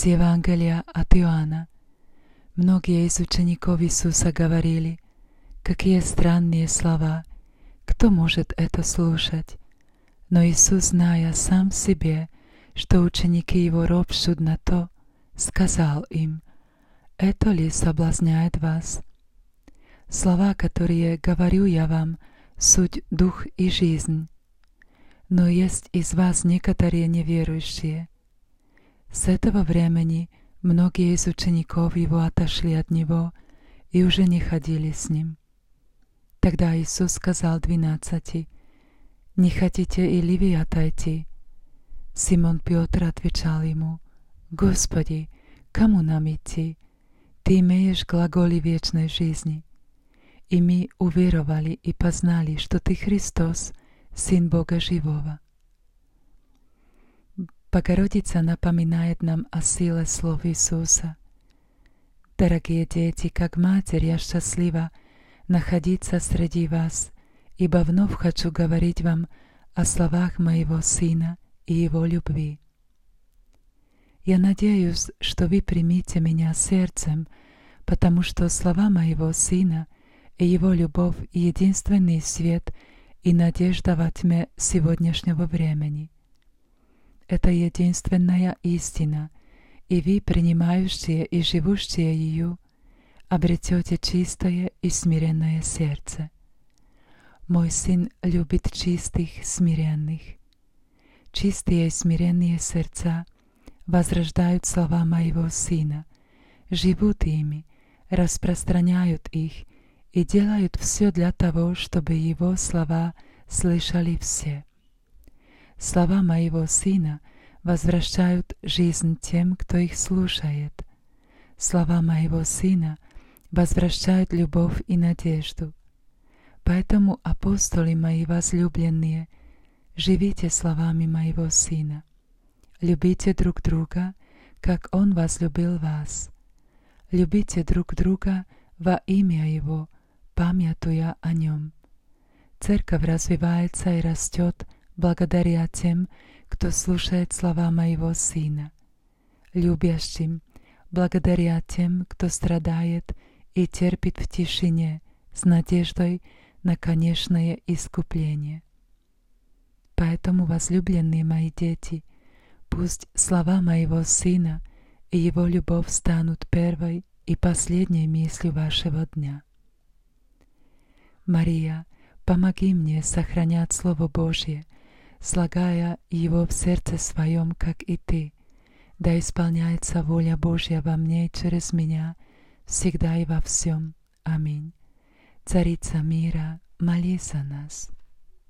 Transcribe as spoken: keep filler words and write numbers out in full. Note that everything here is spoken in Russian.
С Евангелия от Иоанна. Многие из учеников Иисуса говорили: «Какие странные слова! Кто может это слушать?» Но Иисус, зная сам в себе, что ученики Его ропщут на то, сказал им: «Это ли соблазняет вас? Слова, которые говорю я вам, суть дух и жизнь. Но есть из вас некоторые неверующие». С этого времени многие из учеников Его отошли от Него и уже не ходили с Ним. Тогда Иисус сказал двенадцати: «Не хотите и ли вы отойти?» Симон Петр отвечал Ему: «Господи, кому нам идти? Ты имеешь глаголи вечной жизни. И мы уверовали и познали, что Ты Христос, Сын Бога Живого». Богородица напоминает нам о силе слов Иисуса. Дорогие дети, как матерь я счастлива находиться среди вас, ибо вновь хочу говорить вам о словах моего Сына и Его любви. Я надеюсь, что вы примете меня сердцем, потому что слова моего Сына и Его любовь — единственный свет и надежда во тьме сегодняшнего времени. Это единственная истина, и вы, принимающие и живущие ее, обретете чистое и смиренное сердце. Мой Сын любит чистых, смиренных. Чистые и смиренные сердца возрождают слова моего Сына, живут ими, распространяют их и делают все для того, чтобы Его слова слышали все. Слова моего Сына возвращают жизнь тем, кто их слушает. Слова моего Сына возвращают любовь и надежду. Поэтому, апостолы мои возлюбленные, живите словами моего Сына. Любите друг друга, как Он возлюбил вас. Любите друг друга во имя Его, памятуя о Нем. Церковь развивается и растет благодаря тем, кто слушает слова моего Сына, любящим, благодаря тем, кто страдает и терпит в тишине с надеждой на конечное искупление. Поэтому, возлюбленные мои дети, пусть слова моего Сына и Его любовь станут первой и последней мыслью вашего дня. Мария, помоги мне сохранять Слово Божье, слагая его в сердце своем, как и Ты, да исполняется воля Божья во мне и через меня, всегда и во всем. Аминь. Царица мира, молись за нас.